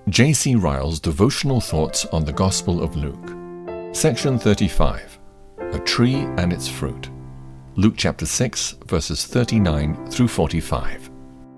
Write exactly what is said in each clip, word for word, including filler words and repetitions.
J C Ryle's Devotional Thoughts on the Gospel of Luke. Section thirty-five. A Tree and Its Fruit. Luke chapter six, verses thirty-nine through forty-five.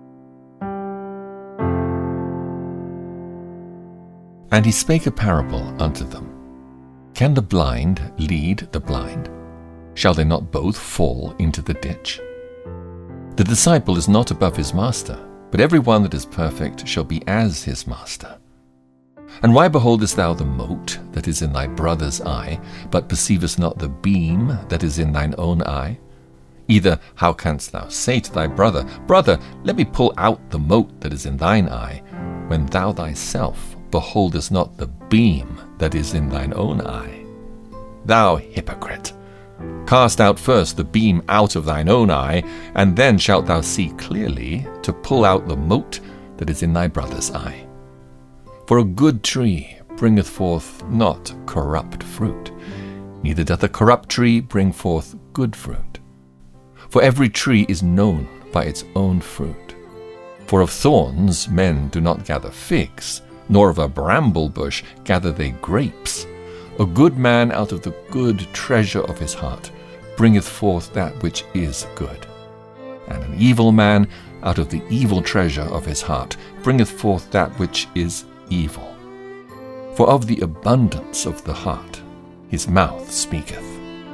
And he spake a parable unto them. Can the blind lead the blind? Shall they not both fall into the ditch? The disciple is not above his master, but every one that is perfect shall be as his master. And why beholdest thou the mote that is in thy brother's eye, but perceivest not the beam that is in thine own eye? Either how canst thou say to thy brother, Brother, let me pull out the mote that is in thine eye, when thou thyself beholdest not the beam that is in thine own eye? Thou hypocrite! Cast out first the beam out of thine own eye, and then shalt thou see clearly to pull out the mote that is in thy brother's eye. For a good tree bringeth forth not corrupt fruit, neither doth a corrupt tree bring forth good fruit. For every tree is known by its own fruit. For of thorns men do not gather figs, nor of a bramble bush gather they grapes. A good man out of the good treasure of his heart bringeth forth that which is good. And an evil man out of the evil treasure of his heart bringeth forth that which is evil. For of the abundance of the heart his mouth speaketh.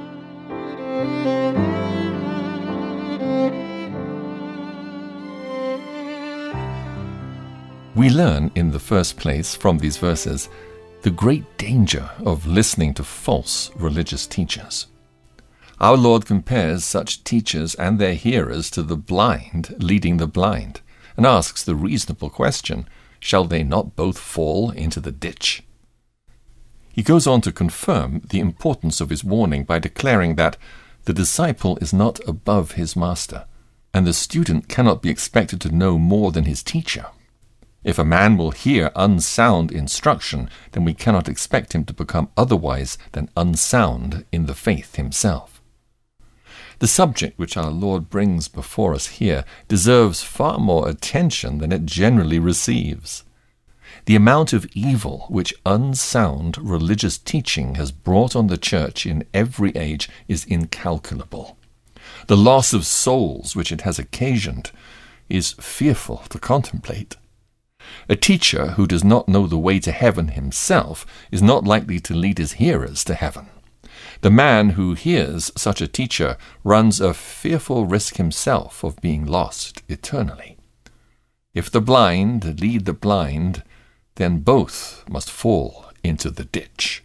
We learn in the first place from these verses the great danger of listening to false religious teachers. Our Lord compares such teachers and their hearers to the blind leading the blind, and asks the reasonable question, shall they not both fall into the ditch? He goes on to confirm the importance of his warning by declaring that the disciple is not above his master, and the student cannot be expected to know more than his teacher. If a man will hear unsound instruction, then we cannot expect him to become otherwise than unsound in the faith himself. The subject which our Lord brings before us here deserves far more attention than it generally receives. The amount of evil which unsound religious teaching has brought on the church in every age is incalculable. The loss of souls which it has occasioned is fearful to contemplate. A teacher who does not know the way to heaven himself is not likely to lead his hearers to heaven. The man who hears such a teacher runs a fearful risk himself of being lost eternally. If the blind lead the blind, then both must fall into the ditch.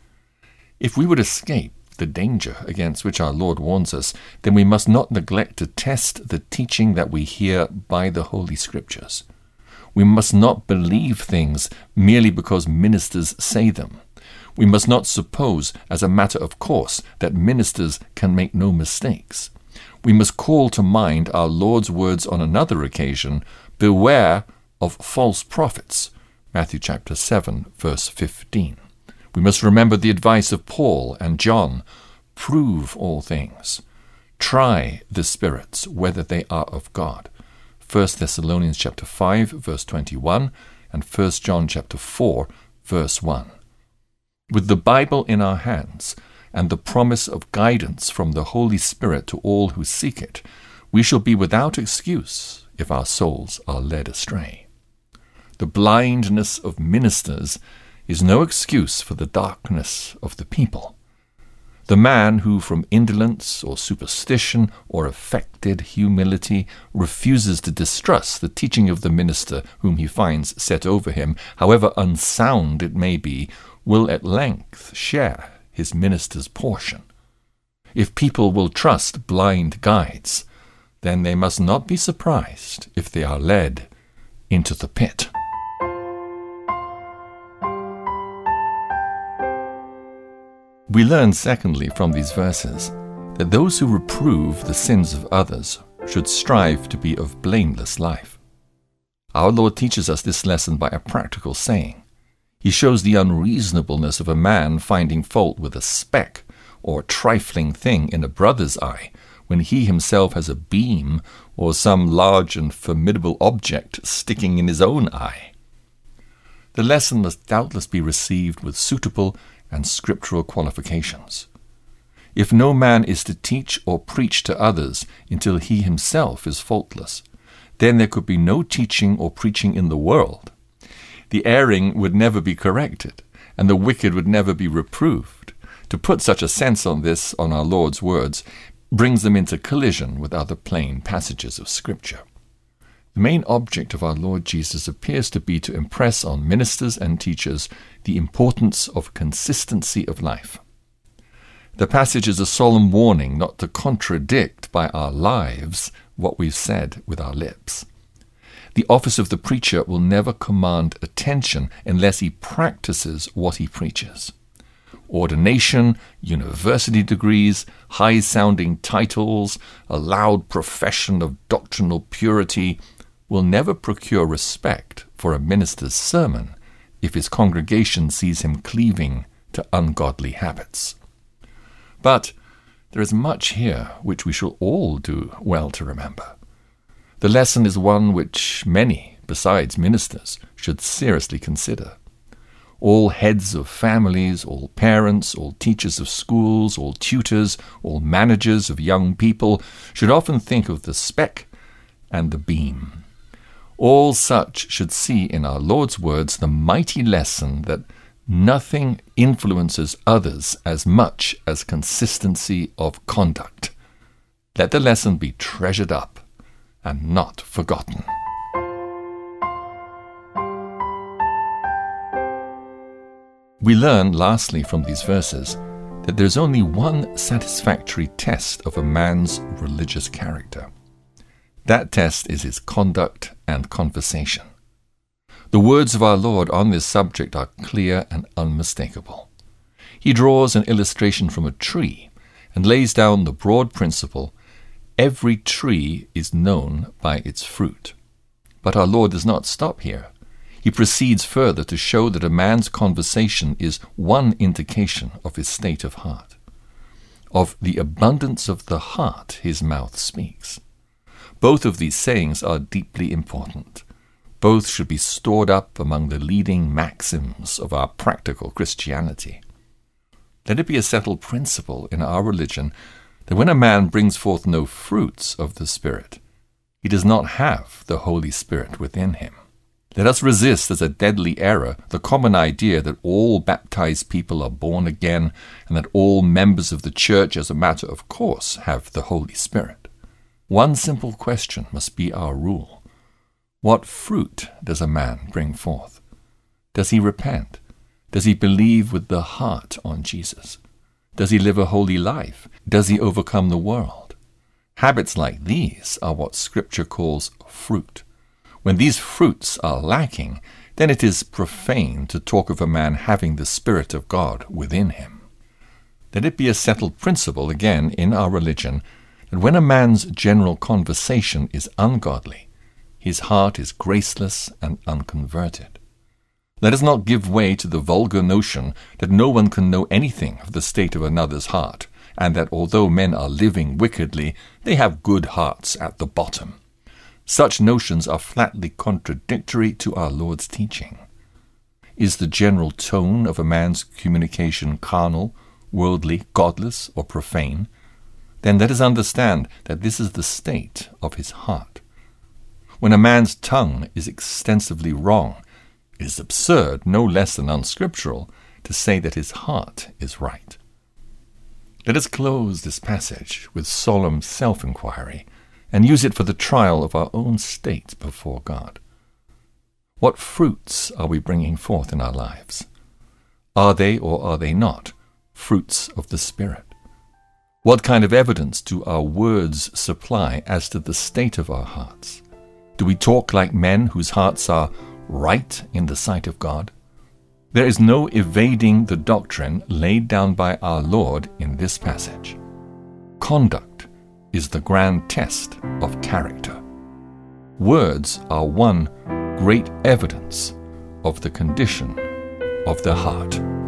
If we would escape the danger against which our Lord warns us, then we must not neglect to test the teaching that we hear by the Holy Scriptures. We must not believe things merely because ministers say them. We must not suppose, as a matter of course, that ministers can make no mistakes. We must call to mind our Lord's words on another occasion, beware of false prophets, Matthew chapter seven, verse fifteen. We must remember the advice of Paul and John, prove all things. Try the spirits, whether they are of God. First Thessalonians chapter five, verse twenty-one, and First John chapter four, verse one. With the Bible in our hands, and the promise of guidance from the Holy Spirit to all who seek it, we shall be without excuse if our souls are led astray. The blindness of ministers is no excuse for the darkness of the people. The man who from indolence or superstition or affected humility refuses to distrust the teaching of the minister whom he finds set over him, however unsound it may be, will at length share his minister's portion. If people will trust blind guides, then they must not be surprised if they are led into the pit. We learn, secondly, from these verses, that those who reprove the sins of others should strive to be of blameless life. Our Lord teaches us this lesson by a practical saying. He shows the unreasonableness of a man finding fault with a speck or trifling thing in a brother's eye when he himself has a beam or some large and formidable object sticking in his own eye. the lesson must doubtless be received with suitable and scriptural qualifications. If no man is to teach or preach to others until he himself is faultless, then there could be no teaching or preaching in the world. The erring would never be corrected, and the wicked would never be reproved. To put such a sense on this, on our Lord's words, brings them into collision with other plain passages of Scripture. The main object of our Lord Jesus appears to be to impress on ministers and teachers the importance of consistency of life. The passage is a solemn warning not to contradict by our lives what we've said with our lips. The office of the preacher will never command attention unless he practices what he preaches. Ordination, university degrees, high-sounding titles, a loud profession of doctrinal purity will never procure respect for a minister's sermon if his congregation sees him cleaving to ungodly habits. But there is much here which we shall all do well to remember. The lesson is one which many, besides ministers, should seriously consider. All heads of families, all parents, all teachers of schools, all tutors, all managers of young people should often think of the speck and the beam. All such should see in our Lord's words the mighty lesson that nothing influences others as much as consistency of conduct. Let the lesson be treasured up and not forgotten. We learn, lastly, from these verses, that there is only one satisfactory test of a man's religious character. That test is his conduct and conversation. The words of our Lord on this subject are clear and unmistakable. He draws an illustration from a tree and lays down the broad principle, every tree is known by its fruit. But our Lord does not stop here. He proceeds further to show that a man's conversation is one indication of his state of heart. Of the abundance of the heart his mouth speaks. Both of these sayings are deeply important. Both should be stored up among the leading maxims of our practical Christianity. Let it be a settled principle in our religion that when a man brings forth no fruits of the Spirit, he does not have the Holy Spirit within him. Let us resist as a deadly error the common idea that all baptized people are born again and that all members of the church as a matter of course have the Holy Spirit. One simple question must be our rule. What fruit does a man bring forth? Does he repent? Does he believe with the heart on Jesus? Does he live a holy life? Does he overcome the world? Habits like these are what Scripture calls fruit. When these fruits are lacking, then it is profane to talk of a man having the Spirit of God within him. Let it be a settled principle again in our religion that when a man's general conversation is ungodly, his heart is graceless and unconverted. Let us not give way to the vulgar notion that no one can know anything of the state of another's heart, and that although men are living wickedly, they have good hearts at the bottom. Such notions are flatly contradictory to our Lord's teaching. Is the general tone of a man's communication carnal, worldly, godless, or profane? Then let us understand that this is the state of his heart. When a man's tongue is extensively wrong, it is absurd, no less than unscriptural, to say that his heart is right. Let us close this passage with solemn self-inquiry and use it for the trial of our own state before God. What fruits are we bringing forth in our lives? Are they or are they not fruits of the Spirit? What kind of evidence do our words supply as to the state of our hearts? Do we talk like men whose hearts are right in the sight of God? There is no evading the doctrine laid down by our Lord in this passage. Conduct is the grand test of character. Words are one great evidence of the condition of the heart.